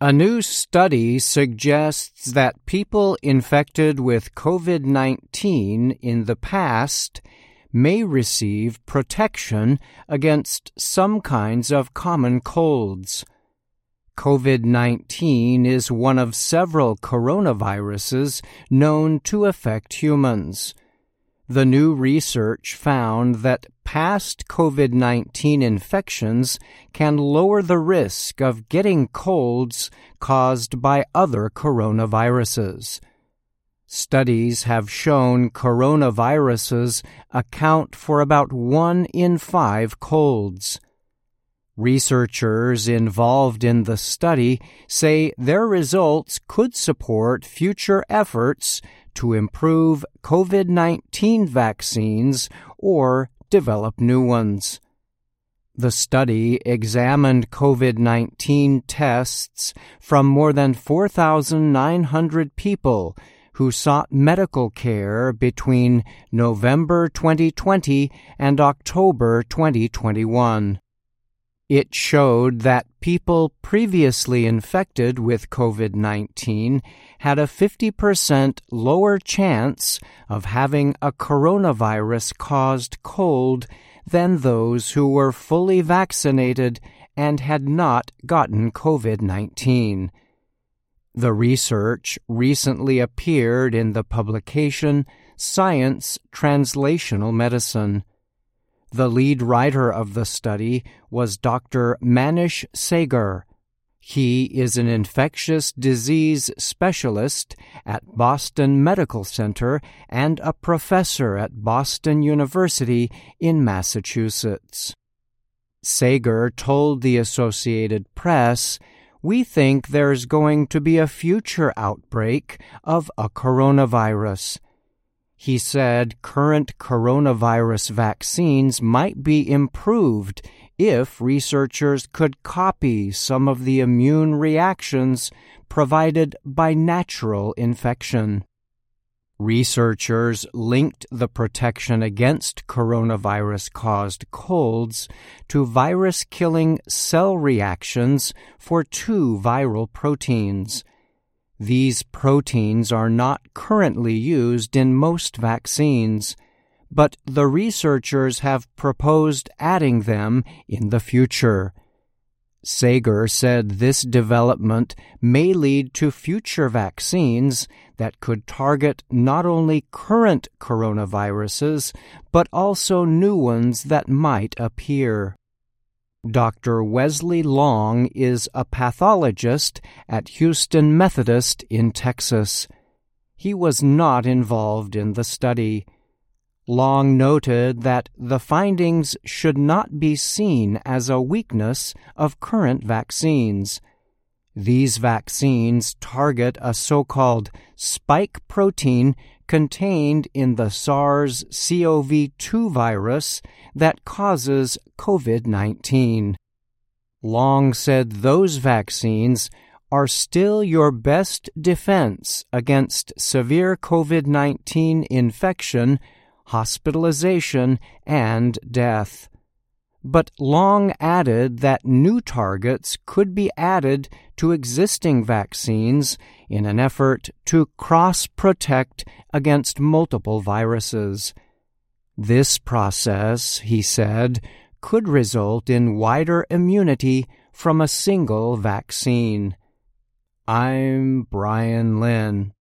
A new study suggests that people infected with COVID-19 in the past may receive protection against some kinds of common colds. COVID-19 is one of several coronaviruses known to affect humans. The new research found that past COVID-19 infections can lower the risk of getting colds caused by other coronaviruses. Studies have shown coronaviruses account for about 1 in 5 colds. Researchers involved in the study say their results could support future efforts to improve COVID-19 vaccines or develop new ones. The study examined COVID-19 tests from more than 4,900 people who sought medical care between November 2020 and October 2021. It showed that people previously infected with COVID-19 had a 50% lower chance of having a coronavirus-caused cold than those who were fully vaccinated and had not gotten COVID-19. The research recently appeared in the publication Science Translational Medicine. The lead writer of the study was Dr. Manish Sagar. He is an infectious disease specialist at Boston Medical Center and a professor at Boston University in Massachusetts. Sagar told the Associated Press, "We think there's going to be a future outbreak of a coronavirus." He said current coronavirus vaccines might be improved if researchers could copy some of the immune reactions provided by natural infection. Researchers linked the protection against coronavirus-caused colds to virus-killing cell reactions for 2 viral proteins. These proteins are not currently used in most vaccines, but the researchers have proposed adding them in the future. Sagar said this development may lead to future vaccines that could target not only current coronaviruses, but also new ones that might appear. Dr. Wesley Long is a pathologist at Houston Methodist in Texas. He was not involved in the study. Long noted that the findings should not be seen as a weakness of current vaccines. These vaccines target a so-called spike protein contained in the SARS-CoV-2 virus that causes COVID-19. Long said those vaccines are still your best defense against severe COVID-19 infection, hospitalization, and death. But Long added that new targets could be added to existing vaccines in an effort to cross-protect against multiple viruses. This process, he said, could result in wider immunity from a single vaccine. I'm Brian Lynn.